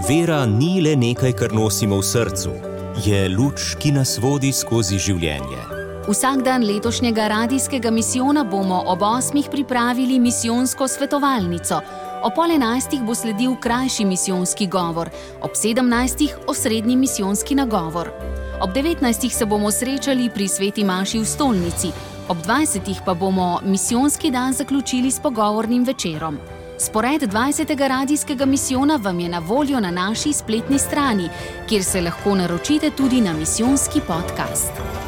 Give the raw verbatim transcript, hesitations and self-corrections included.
Vera ni le nekaj, kar nosimo v srcu. Je luč, ki nas vodi skozi življenje. Vsak dan letošnjega radijskega misijona bomo ob osmih pripravili misijonsko svetovalnico. Ob pol enajstih bo sledil krajši misijonski govor, ob sedemnajstih osrednji misijonski nagovor. Ob devetnajstih se bomo srečali pri sveti maši v stolnici, ob dvajsetih pa bomo misijonski dan zaključili s pogovornim večerom. Spored dvajsetega radijskega misijona vam je na voljo na naši spletni strani, kjer se lahko naročite tudi na misijonski podcast.